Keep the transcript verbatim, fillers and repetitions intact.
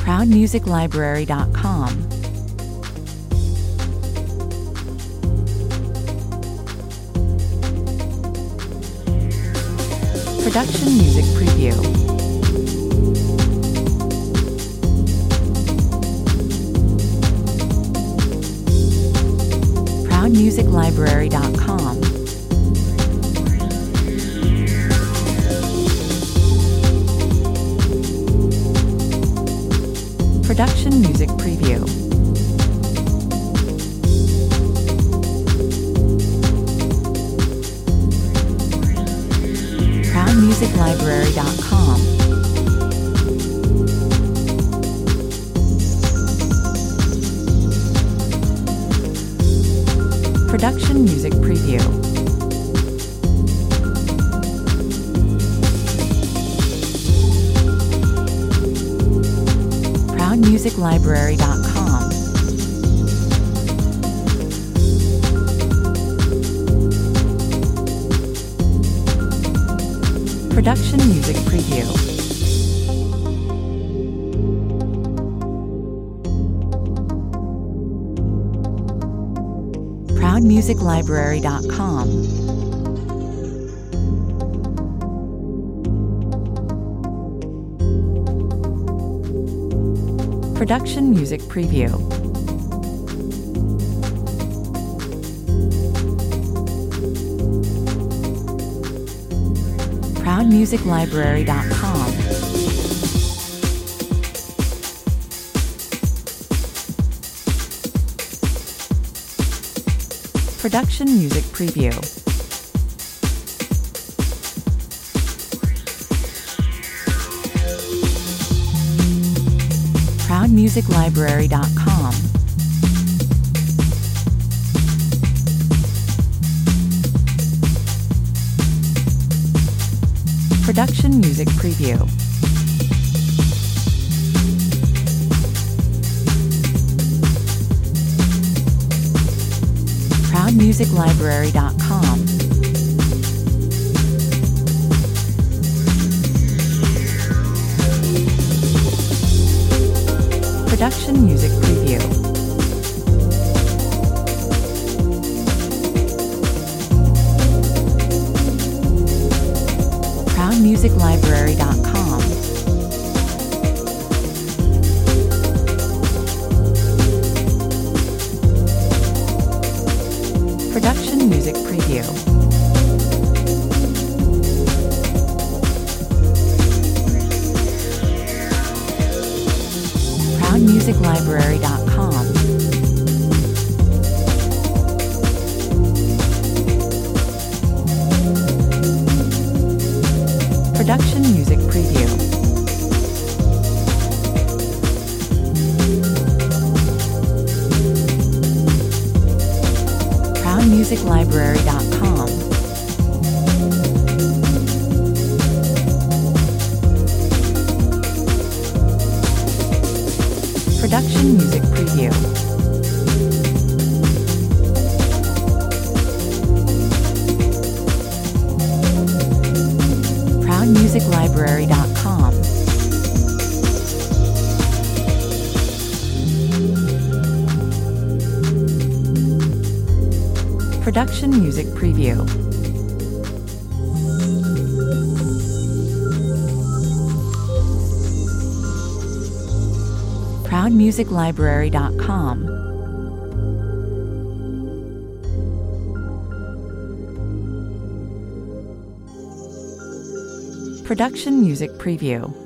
proud music library dot com. Production Music Preview. proud music library dot com. Production Music Preview. proud music library dot com. Production Music Preview. proud music library dot com. Production Music Preview. proud music library dot com. Production Music Preview. proud music library dot com. Production Music Preview. proud music library dot com. Production Music Preview. proud music library dot com. Production Music Preview. proud music library dot com. Production Music Preview. proud music library dot com. Production Music Preview. proud music library dot com. Production Music Preview. proud music library dot com. Production Music Preview. proud music library dot com. Production Music Preview.